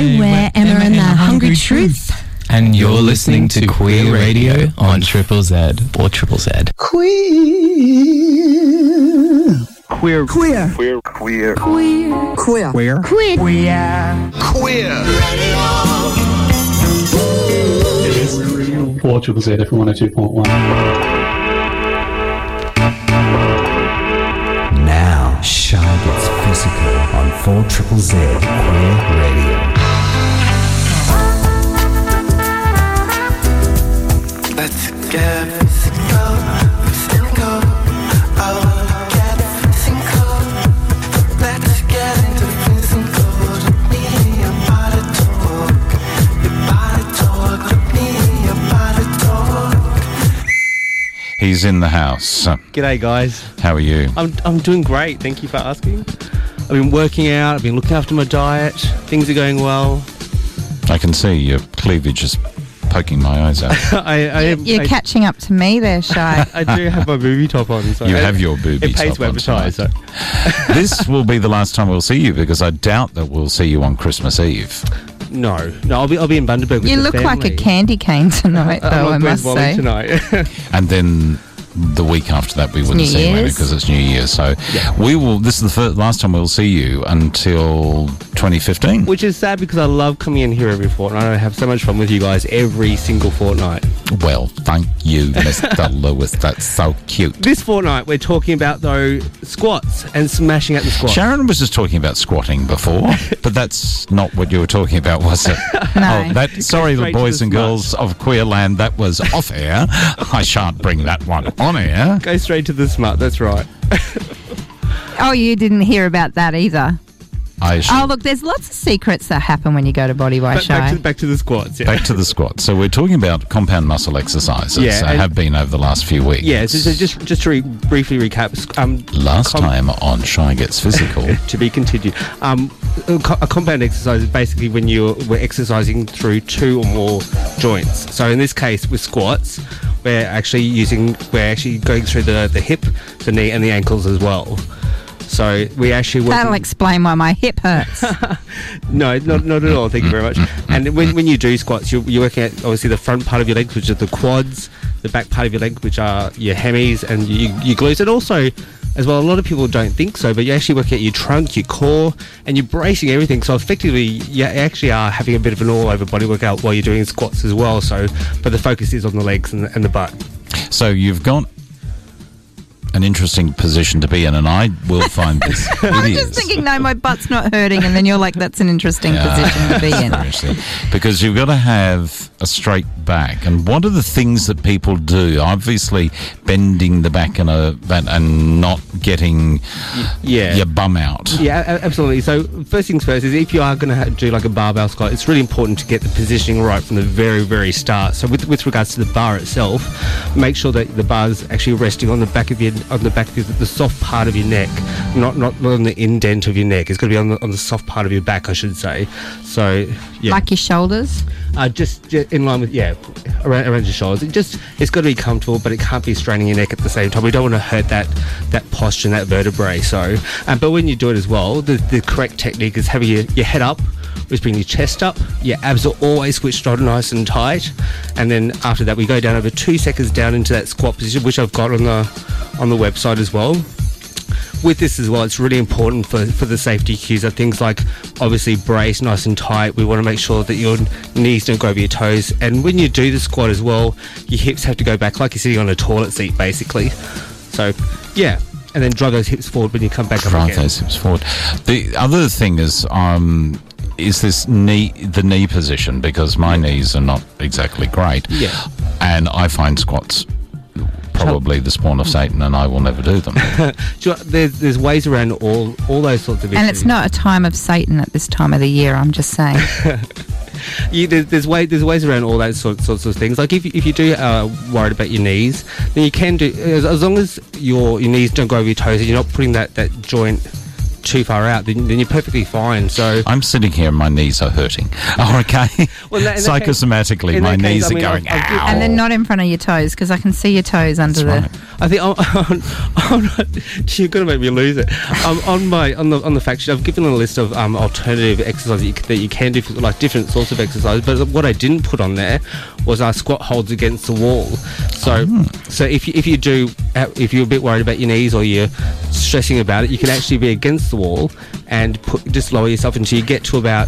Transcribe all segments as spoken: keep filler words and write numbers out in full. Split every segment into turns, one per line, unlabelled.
Hi, we're Emma and the Hungry Truth.
And you're listening to Queer Radio on Triple Z or Triple Z.
Queer.
Queer.
Queer.
Queer. Queer.
Queer. Queer.
Queer.
Queer.
Queer.
It is for Triple Z F one oh two point one.
Now, Shy gets physical on four Triple Z Queer Radio.
Let's get physical, physical. Oh, get physical. Let's get into physical. Let me your body talk. Your body talk. Let me your body talk.
He's in the house.
G'day, guys.
How are you?
I'm I'm doing great. Thank you for asking. I've been working out. I've been looking after my diet. Things are going well.
I can see your cleavage is poking my eyes out.
I, I am,
You're
I,
catching up to me there, Shy.
I do have my booby top on. So
You
I-
have your booby
It pays
top
to
on
advertise. So.
tonight. This will be the last time we'll see you because I doubt that we'll see you on Christmas Eve.
No, no. I'll be I'll be in Bundaberg with
You
the
look
family.
like a candy cane tonight, though,
I'm
I
like
must
Wes Wally
say.
tonight.
And then the week after that we wouldn't
New
see you
Year's.
because it's New Year. So
Yeah.
we will. This is the first, last time we'll see you until twenty fifteen.
Which is sad because I love coming in here every fortnight. I have so much fun with you guys every single fortnight.
Well, thank you, Mister Lewis. That's so cute.
This fortnight we're talking about though squats and smashing at the squat.
Sharon was just talking about squatting before, but that's not what you were talking about, was it?
No.
Oh, that, sorry, the
straight to
boys
the
and
smut.
girls of Queerland, that was off air. I shan't bring that one on air.
Go straight to the smut. That's right.
Oh, you didn't hear about that either.
I should,
Oh, look, there's lots of secrets that happen when you go to Body by
Back, back
Shy.
to back to the squats. Yeah.
back to the squat. So we're talking about compound muscle exercises.
Yeah,
I
and-
have been over the last few weeks.
Yeah, so, so just just to re- briefly recap, s- um,
Last
com-
time on Shy Gets Physical.
to be continued. Um, a, co- a compound exercise is basically when you we're exercising through two or more joints. So in this case, with squats, we're actually using we're actually going through the the hip, the knee, and the ankles as well. So we actually work.
That'll explain why my hip hurts.
No, not, not at all. Thank you very much. And when, when you do squats, you're, you're working at obviously the front part of your legs, which are the quads, the back part of your leg, which are your hemis and your, your glutes. And also, as well, a lot of people don't think so, but you actually work at your trunk, your core, and you're bracing everything. So effectively, you actually are having a bit of an all-over body workout while you're doing squats as well. So, but the focus is on the legs and the, and the butt.
So you've got an interesting position to be in, and I will find this.
I'm
It
just
is.
thinking, no, my butt's not hurting, and then you're like, that's an interesting
Yeah.
position to be in.
Seriously. Because you've got to have a straight back. And what are the things that people do? Obviously, bending the back and, a, and not getting
Yeah.
your bum out.
Yeah, a- absolutely. So first things first is if you are going to ha- do like a barbell squat, it's really important to get the positioning right from the very, very start. So with with regards to the bar itself, make sure that the bar is actually resting on the back of your on the back of your, the soft part of your neck, not not on the indent of your neck. It's going to be on the on the soft part of your back, I should say. So yeah,
Like your shoulders.
uh, just, just in line with yeah, around, around your shoulders. It just it's got to be comfortable, but it can't be straining your neck at the same time. We don't want to hurt that that posture and that vertebrae. So, um, but when you do it as well, the, the correct technique is having your, your head up, which brings your chest up. Your abs are always switched on nice and tight, and then after that we go down over two seconds down into that squat position, which I've got on the on the website as well. With this as well, it's really important for, for the safety cues are things like obviously brace nice and tight. We want to make sure that your knees don't go over your toes, and when you do the squat as well, your hips have to go back like you're sitting on a toilet seat basically. So yeah, and then drive those hips forward when you come back up
Drive
again.
those hips forward. The other thing is, um, is this knee, the knee position, because my knees are not exactly great.
Yeah.
And I find squats probably the spawn of Satan, and I will never do them.
Do you know, there's, there's ways around all all those sorts of issues.
And it's not a time of Satan at this time of the year, I'm just saying.
You, there's, there's, way, there's ways around all those sorts, sorts of things. Like if, you- if you do uh, worried about your knees, then you can do, as, as long as your, your knees don't go over your toes and you're not putting that, that joint too far out, then, then you're perfectly fine. So
I'm sitting here and my knees are hurting. Oh, okay.
Well, in that- in that
Psychosomatically,
in
my
that case,
knees
I mean,
are going,
I've- I've-
ow.
And then not in front of your toes, because I can see your toes under
That's
the...
right.
I think on, on, on, you're going to make me lose it. Um, on my on the on the fact sheet, I've given a list of um, alternative exercises that you, c- that you can do, for, like different sorts of exercises. But what I didn't put on there was our squat holds against the wall. So so if you, if you do uh, if you're a bit worried about your knees or you're stressing about it, you can actually be against the wall and put just lower yourself until you get to about.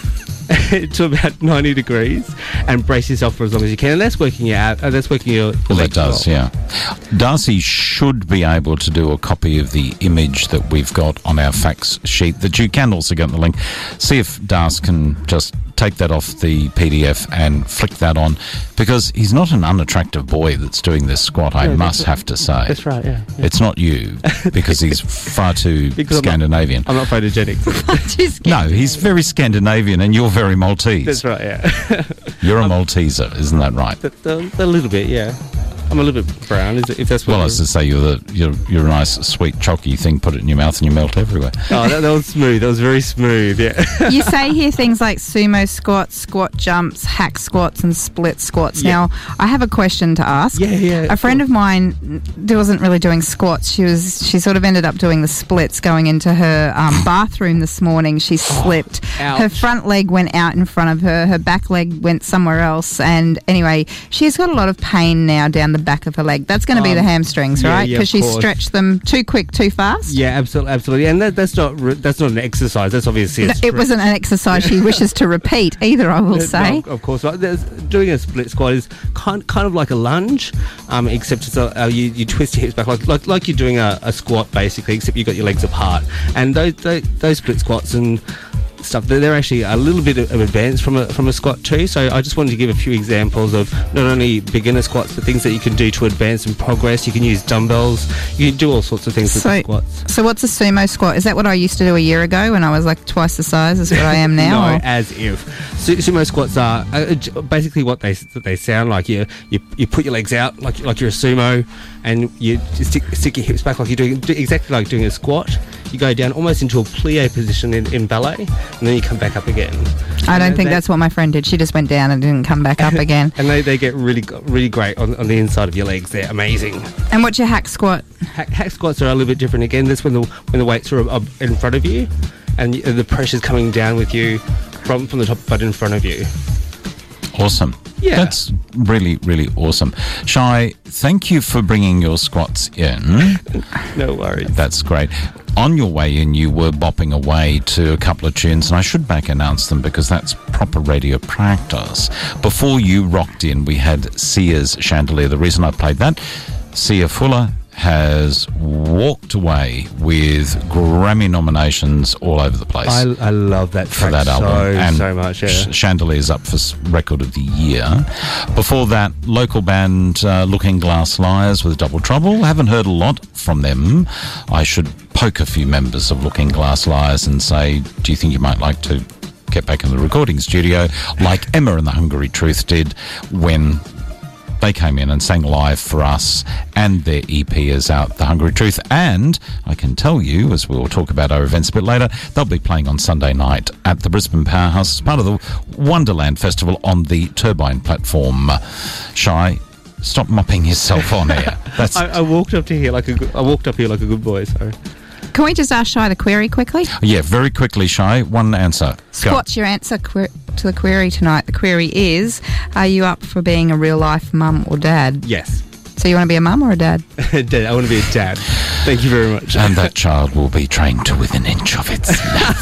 to about ninety degrees and brace yourself for as long as you can, and that's working your out. Uh, that's working your. your
Well,
legs
it does,
well.
yeah. Darcy should be able to do a copy of the image that we've got on our facts sheet that you can also get on the link. See if Darcy can just take that off the P D F and flick that on, because he's not an unattractive boy that's doing this squat, I
Yeah,
must
that's-
have to say.
That's right. Yeah. yeah.
It's not you, because he's far too
Because I'm not-
Scandinavian.
I'm not photogenic.
Just
No, he's very Scandinavian and you're very Maltese.
That's right. Yeah.
You're a Malteser, isn't that right?
a, a, a little bit. Yeah. I'm a little bit brown. Is it, if that's what?
Well, I
you're-
was to say you're the you're you're a nice sweet chalky thing. Put it in your mouth and you melt everywhere.
Oh, that, that was smooth. That was very smooth. Yeah.
You say here things like sumo squats, squat jumps, hack squats, and split squats.
Yeah.
Now, I have a question to ask.
Yeah, yeah,
A friend of mine wasn't really doing squats. She was. She sort of ended up doing the splits going into her um, bathroom this morning. She slipped.
ouch.
Her front leg went out in front of her. Her back leg went somewhere else. And anyway, she's got a lot of pain now down the back of her leg. That's going to be
Um,
the hamstrings,
yeah,
right?
yeah,
Because
of
she
course.
stretched them too quick, too fast.
Yeah, absolutely, absolutely. And that, that's not re- that's not an exercise. That's obviously a
No, it
stretch.
wasn't an exercise she wishes to repeat either, I will
No,
say.
of course, right. There's, doing a split squat is kind kind of like a lunge, um, except it's a, uh, you you twist your hips back like like, like you're doing a, a squat basically, except you've got your legs apart. And those those, those split squats and stuff, they're, they're actually a little bit of advanced from a from a squat too. So I just wanted to give a few examples of not only beginner squats but things that you can do to advance and progress. You can use dumbbells. You can do all sorts of things with
So,
the squats.
so what's a sumo squat? Is that what I used to do a year ago when I was like twice the size as what I am now?
No,
or-
as if. Su- sumo squats are uh, j- basically what they what they sound like. You, you you put your legs out like like you're a sumo, and you just stick, stick your hips back like you're doing do exactly like doing a squat. You go down almost into a plie position in, in ballet, and then you come back up again.
I
And
don't
they-
think
they-
that's what my friend did. She just went down and didn't come back up again.
And they, they get really g- really great on, on the inside of your legs. They're amazing.
And what's your hack squat?
Hack, hack squats are a little bit different again. That's when the when the weights are up in front of you, and y- the pressure's coming down with you from from the top but in front of you.
Awesome.
Yeah.
That's really, really awesome. Shai, thank you for bringing your squats in.
No worries.
That's great. On your way in, you were bopping away to a couple of tunes, and I should back announce them because that's proper radio practice. Before you rocked in, we had Sia's Chandelier. The reason I played that, Sia Fuller has walked away with Grammy nominations all over the place.
I, I love that
for
track
that album,
so,
and
so much. Yeah.
Sh- Chandelier's up for s- record of the year. Before that, local band uh, Looking Glass Liars with Double Trouble. Haven't heard a lot from them. I should poke a few members of Looking Glass Liars and say, do you think you might like to get back in the recording studio like Emma and the Hungry Truth did when they came in and sang live for us, and their E P is out, The Hungry Truth. And I can tell you, as we'll talk about our events a bit later, they'll be playing on Sunday night at the Brisbane Powerhouse as part of the Wonderland Festival on the Turbine platform. Shai, stop mopping yourself on air. That's
I, I walked up to here like a good, I walked up here like a good boy. So
Can we just ask Shai the query quickly?
yeah, very quickly, Shai. One answer. Go.
What's your answer que- to the query tonight? The query is, are you up for being a real life mum or dad?
yes,
So you want to be a mum or a dad?
Dad, I want to be a dad. Thank you very much.
And that child will be trained to within an inch of its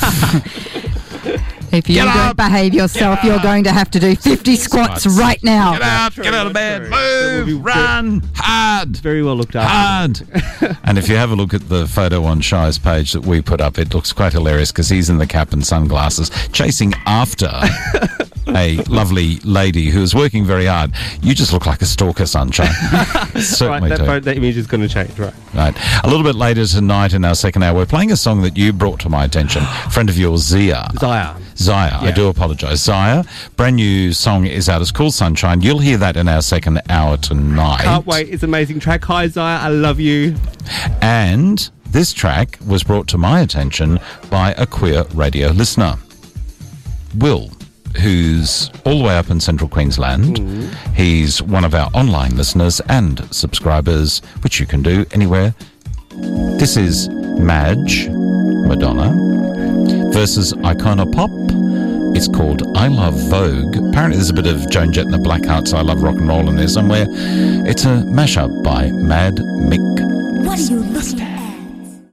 life.
If you
Get
don't
up!
behave yourself,
Get
you're
up!
going to have to do fifty squats
Squats.
right now.
Get out, get out of bed,
True. We'll be
move, run, hard.
very well looked after.
Hard. And if you have a look at the photo on Shai's page that we put up, it looks quite hilarious because he's in the cap and sunglasses chasing after a lovely lady who is working very hard. You just look like a stalker, Sunshine. Certainly
Right, that,
do.
photo, that image is going to change. Right.
Right. A little bit later tonight in our second hour, we're playing a song that you brought to my attention. Friend of yours, Zia.
Zaya.
Zaya, I
Yeah.
do apologise. Zaya, brand new song is out. It's called Sunshine. You'll hear that in our second hour tonight.
Can't wait. It's an amazing track. Hi, Zaya. I love you.
And this track was brought to my attention by a queer radio listener, Will, who's all the way up in central Queensland. Mm. He's one of our online listeners and subscribers, which you can do anywhere. This is Madge, Madonna, versus Icona Pop. It's called I Love Vogue. Apparently there's a bit of Joan Jett and the Blackhearts I Love Rock and Roll in there somewhere. It's a mashup by Mad Mick.
What are you looking at?